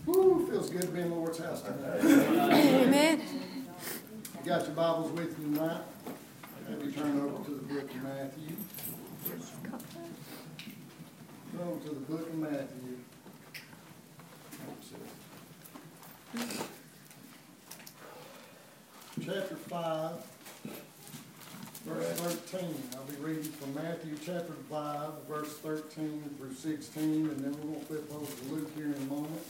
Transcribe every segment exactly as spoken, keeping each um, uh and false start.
Woo, feels good to be in the Lord's house tonight. Amen. You got your Bibles with you tonight? Have you turn over to the book of Matthew? Go over to the book of Matthew. Chapter five, verse thirteen. I'll be reading from Matthew chapter five, verse thirteen through sixteen, and then we're going to flip over to Luke here in a moment.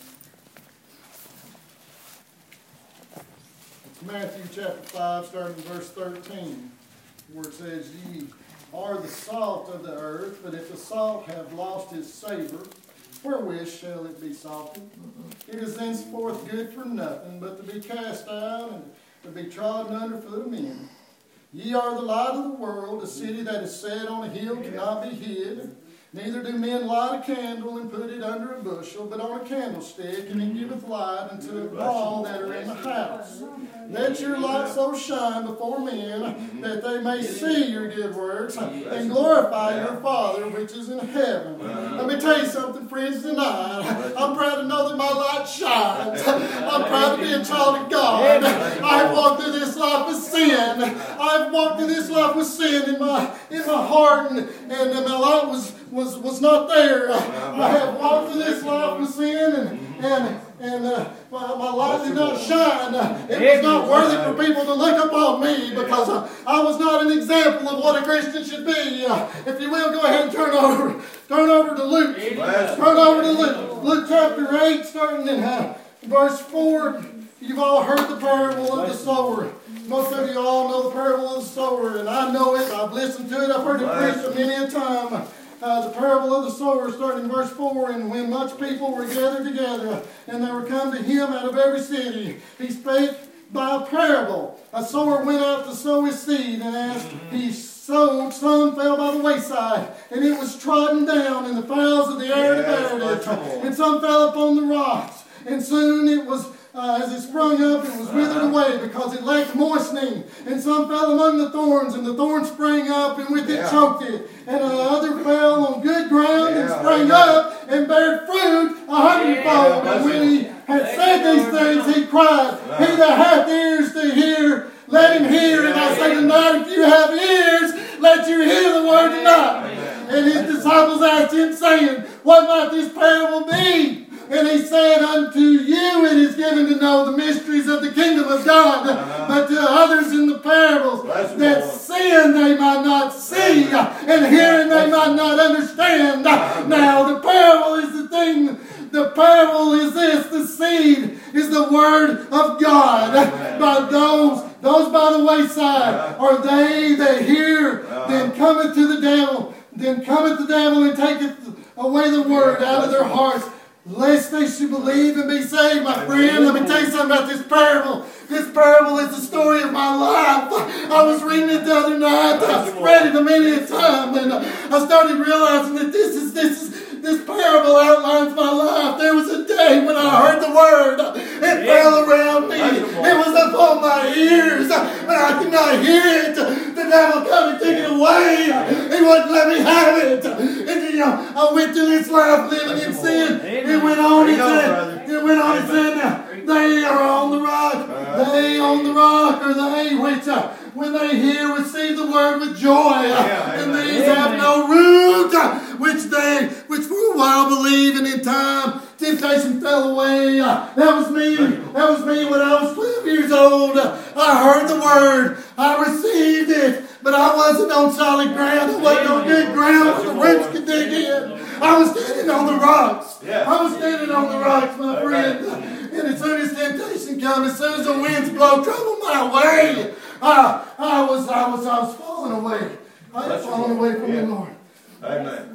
It's Matthew chapter five, starting in verse thirteen, where it says, "Ye are the salt of the earth, but if the salt have lost its savor, wherewith shall it be salted? It is thenceforth good for nothing, but to be cast out and to be trodden under foot of men. Ye are the light of the world. A city that is set on a hill cannot be hid. Neither do men light a candle and put it under a bushel, but on a candlestick, and it giveth light unto all that are in the house. Let your light so shine before men, that they may see your good works, and glorify your Father which is in heaven." Let me tell you something, friends, tonight. I'm proud to know that my light shines. I'm proud to be a child of God. I've walked through this life with sin. I've walked through this life with sin in my in my heart, and, and my light was was was not there. I have walked through this life with sin, and and and uh, my, my light did not shine. It was not worthy for people to look upon me, because uh, I was not an example of what a Christian should be. Uh, if you will, go ahead and turn over, turn over to Luke. Turn over to Luke, Luke chapter eight, starting in uh, verse four. You've all heard the parable of the sower. Most of you all know the parable of the sower, and I know it. I've listened to it. I've heard it preached many a time. Uh, the parable of the sower, starting in verse four, "And when much people were gathered together, and they were come to him out of every city, he spake by a parable. A sower went out to sow his seed, and as he sowed, some fell by the wayside, and it was trodden down, and the fowls of the air devoured it. And some fell upon the rocks, and soon it was Uh, as it sprung up, it was withered away, because it lacked moistening. And some fell among the thorns, and the thorns sprang up, and with it yeah. choked it. And uh, other fell on good ground, yeah, and sprang yeah. up, and bare fruit a hundredfold. Yeah, and when he had said these things, he cried, He that hath ears to hear, let him hear. And I say tonight, if you have ears, let you hear the word tonight." And his disciples asked him, saying, "What might this parable be?" And he said, "Unto you it is given to know the mysteries of the kingdom of God, uh-huh. but to others in the parables, Bless that seeing they might not see, and hearing they might not understand." Uh-huh. Now the parable is the thing, the parable is this, the seed is the word of God. Uh-huh. But those, those by the wayside uh-huh. are they that hear, uh-huh. then cometh to the devil, then cometh the devil and taketh away the word out of their hearts, lest they should believe and be saved." My friend, let me tell you something about this parable. This parable is the story of my life. I was reading it the other night. I've read it a many a time, and I started realizing that this is this is this parable outlines my life. There was a day when I heard the word. It fell around me. It was upon my ears, but I could not hear it. The devil come and took it away. He wouldn't let me have it. And you know, I went through this life living in sin. It went on and said, it went on and said, "They are on the rock. They on the rock are they which, uh, when they hear, receive the word with joy. And these have no root, which they, which for a while believe, and in time temptation fell away." That was me. That was me when I was twelve years old. I heard the word. I received it. But I wasn't on solid ground. I wasn't on good ground where the roots could dig in. I was standing on the rocks. I was standing on the rocks, my friend. And as soon as temptation comes, as soon as the winds blow trouble my way, I, I was, I was, I was falling away. I was falling away from the Lord. Amen.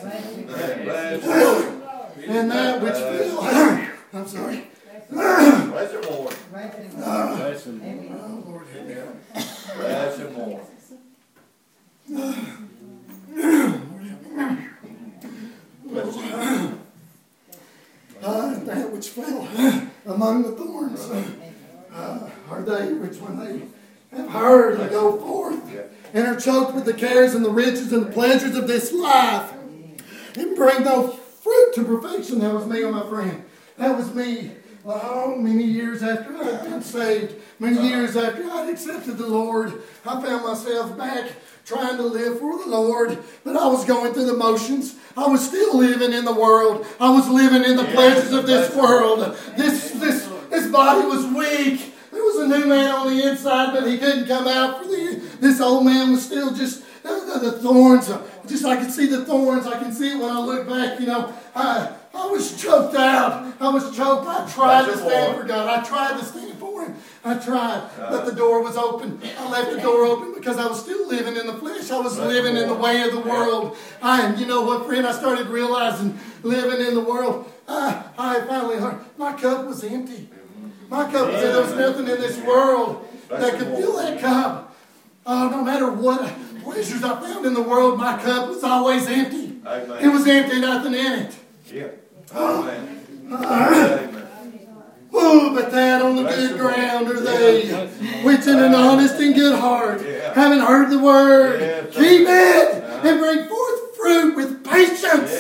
And that which fell, I'm sorry. Bless him, Lord. Bless him. Oh, Lord, bless him, Lord. Uh, that which fell among the thorns uh, are they which, when they have heard, they go forth and are choked with the cares and the riches and the pleasures of this life, and bring no fruit to perfection. That was me, my friend. That was me. Oh, many years after I'd been saved, many years after I'd accepted the Lord, I found myself back trying to live for the Lord, but I was going through the motions. I was still living in the world. I was living in the pleasures of this world. This, this, this body was weak. There was a new man on the inside, but he couldn't come out for the, this old man was still just uh, the, the thorns. Just I could see the thorns. I can see it when I look back, you know. I, I was choked out. I was choked. I tried to stand for God. I tried to stand for Him. I tried, but the door was open. I left the door open because I was still living in the flesh. I was living in the way of the world. I, and you know what, friend? I started realizing living in the world. I, I finally learned my cup was empty. My cup was empty. There was nothing in this world that could fill that cup. Oh, no matter what pleasures I found in the world, my cup was always empty. It was empty, nothing in it. Yeah. Oh, oh, but that on the good ground are they, which in an honest and good heart, having heard the word, keep it and bring forth fruit with patience.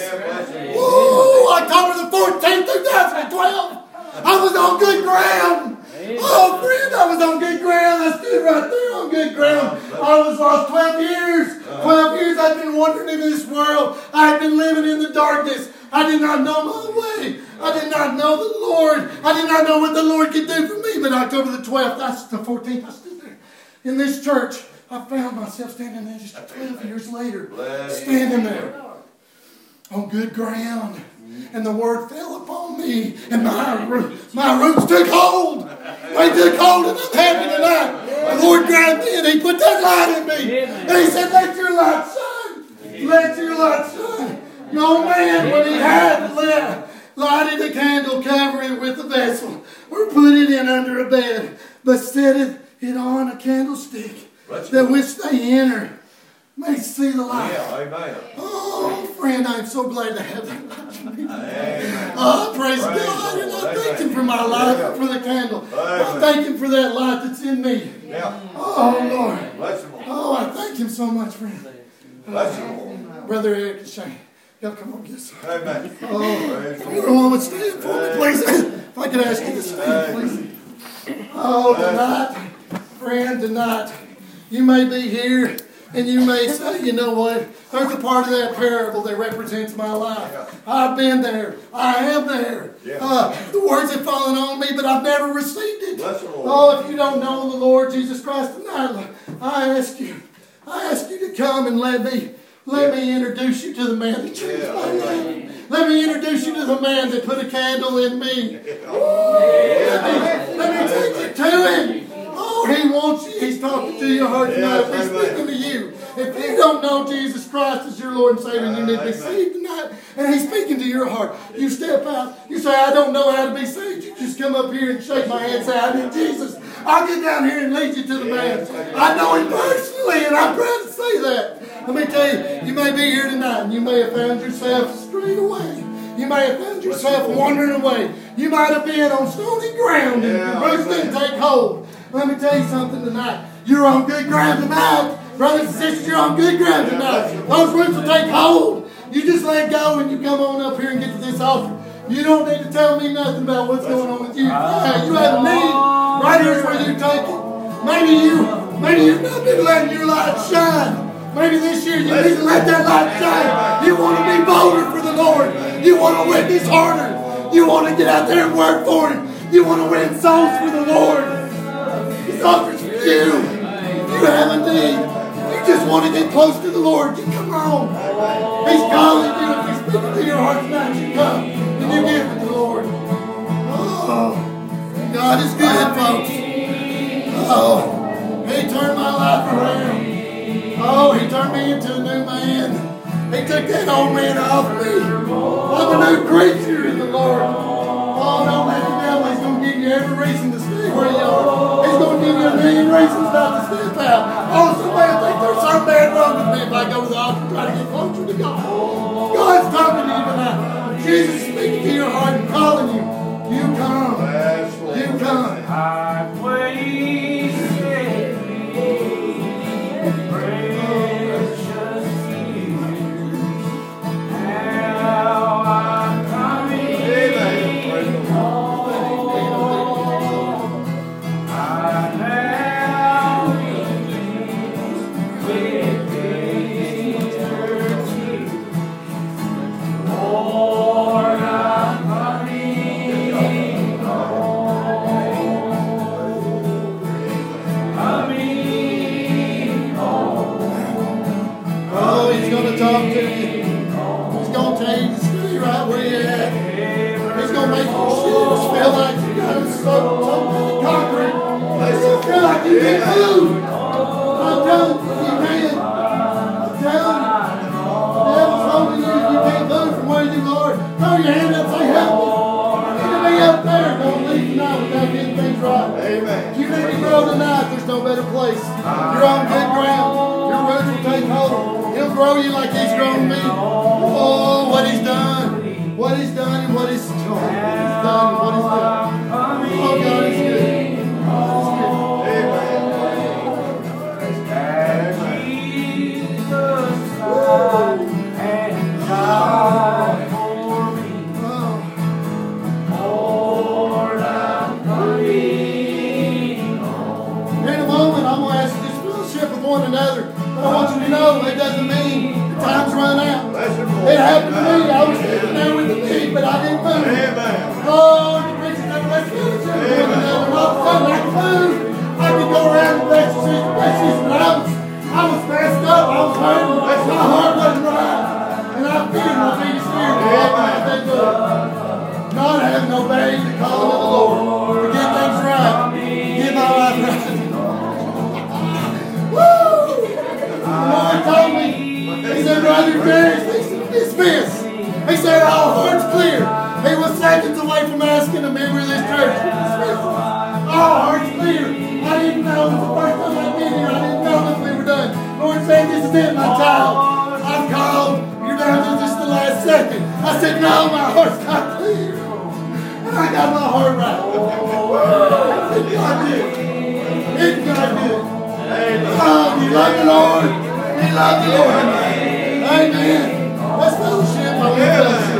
Oh, October the fourteenth, twenty twelve, I was on good ground. Oh, friend, I was on good ground. I stood right there on good ground. I was lost twelve years. twelve years I'd been wandering in this world. I had been living in the darkness. I did not know my way. I did not know the Lord. I did not know what the Lord could do for me. But October the twelfth, that's the fourteenth, I stood there in this church. I found myself standing there just twelve years later, standing there on good ground. And the word fell upon me, and my, my roots took hold. They took hold, and I'm happy tonight. The Lord grabbed me, and He put that light in me. And He said, let your light shine. Let your light shine. No man, when he had lit, lighted a candle, cover it with a vessel, or put it in under a bed, but set it on a candlestick, that which they enter may see the light. Yeah, amen. Oh, friend, I'm so glad to have that light. Oh, praise God. And I thank Him for my life and for the candle. I thank Him for that light that's in me. Oh, Lord. Oh, I thank Him so much, friend. Brother Eric and Shane. Y'all come on, get some. Amen. Oh, everyone would stand for me, please. If I could ask you to stand, please. Oh, tonight, friend, tonight, you may be here and you may say, you know what, there's a part of that parable that represents my life. I've been there. I am there. Uh, the words have fallen on me, but I've never received it. Oh, if you don't know the Lord Jesus Christ tonight, I ask you, I ask you to come and let me Let me introduce you to the man that changed my life. Let me introduce you to the man that put a candle in me. Let me, let me take you to Him. Oh, He wants you. He's talking to your heart tonight. He's speaking to you. If you don't know Jesus Christ as your Lord and Savior, you need to be saved tonight. And He's speaking to your heart. You step out. You say, I don't know how to be saved. You just come up here and shake my hand and say, I need Jesus. I'll get down here and lead you to the man. I know Him personally, and I'm proud to say that. Let me tell you, you may be here tonight and you may have found yourself strayed away. You may have found yourself wandering away. You might have been on stony ground and your roots didn't take hold. Let me tell you something tonight. You're on good ground tonight. Brothers and sisters, you're on good ground tonight. Those roots will take hold. You just let go and you come on up here and get to this altar. You don't need to tell me nothing about what's going on with you. Yeah, you have a need. Right here's where you take it. Maybe you, maybe you've not been letting your light shine. Maybe this year you need to let that light shine. You want to be bolder for the Lord. You want to witness harder. You want to get out there and work for Him. You want to win souls for the Lord. This altar's for you. You have a need. You just want to get close to the Lord. You come on. He's calling you. If He's speaking to your heart tonight, you come and you give it to the Lord. Oh, God is good, folks. Oh, He turned my life around. Oh, He turned me into a new man. He took that old man off me. I'm a new creature in the Lord. Oh, don't let the devil. He's going to give you every reason to stay where you are. He's going to give you a million reasons not to step out. Oh, somebody will think there's something bad wrong with me if I go to the altar and try to get closer to God. God's talking to you tonight. Jesus is speaking to your heart and calling you. You come. You come. I praise you. right where you're at. He's going to make your shoes feel like you got them soaked on concrete. You feel like you can move. I'm telling you, you can. I'm telling you. The devil's holding you. You can't move from where you are. Throw your hand up and say, help me. Be up there. Don't leave tonight without getting things right. Amen. You need to grow tonight. There's no better place. You're on good ground. Your roots will take hold. He'll grow you like he's grown me. Oh, what he's done. What he's done and what he's done. What he's done and what he's done. Oh, God is good. God is one another. But I want you to know it doesn't mean the time's run out. It happened to me. I was sitting there with the meat, but I didn't move. Amen. Oh, the preacher said, let's fellowship with one another. And all of a sudden I could move. I could go around and bless you, bless you, but I was, I was messed up. I was hurting. My heart wasn't right. And I feared my biggest fear to walk out that door. Not having no baby to call on the Lord to get things right. Get my life right. The Lord told me, he said, Brother Darius, dismiss. He said, all hearts clear. He was seconds away from asking a member of this church to dismiss. All hearts clear. I didn't know. It was the first time I'd been here. I didn't know that we were done. The Lord said, this is it, my child. I've called. You're down to just the last second. I said, no, my heart's not clear. And I got my heart right. It's God good. It's God good. Oh, you love the Lord. We love the Lord. Amen. Let's fellowship. I want to fellowship.